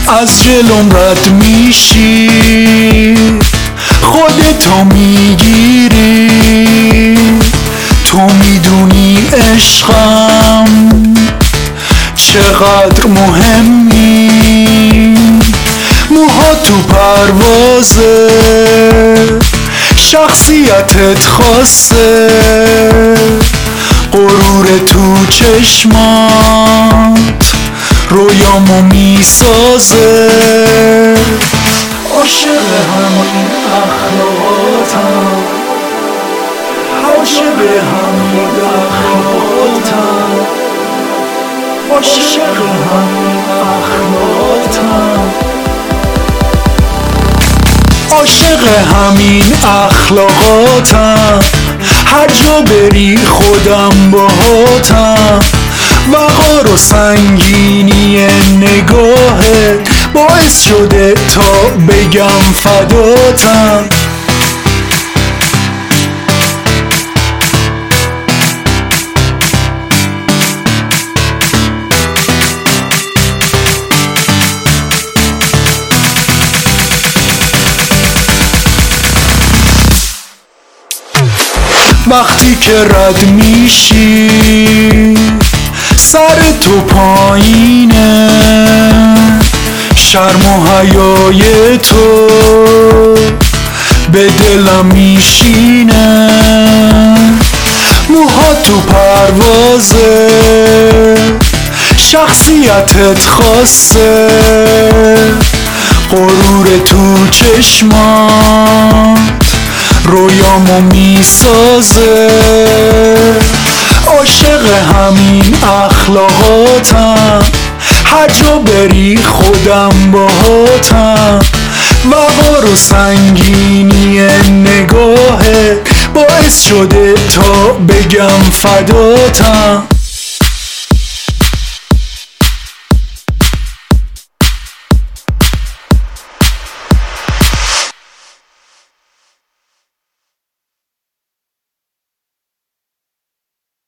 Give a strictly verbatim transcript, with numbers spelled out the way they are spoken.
از جلوم رد میشی، خودتو میگیری، تو میدونی عشقم چقدر مهمی. موها تو پروازه، شخصیتت خاصه، غرور تو چشمات رویامو میسازه. عاشق همین اخلاقاتم، عاشق همین اخلاقاتم، عاشق همین اخلاقاتم، عاشق همین اخلاقاتم. هر جا بری خودم باهاتم، وقار و سنگینی نگاهت باعث شده تا بگم فداتم. وقتی که رد میشی سر تو پایینه، شرم و حیای تو به دلم میشینه. موها تو پروازه، شخصیتت خاصه، غرور تو چشمات رویامو میسازه. عاشق همین اخلاقاتم، هر جا بری خودم باهاتم، وقار و سنگینی نگاهت باعث شده تا بگم فداتم.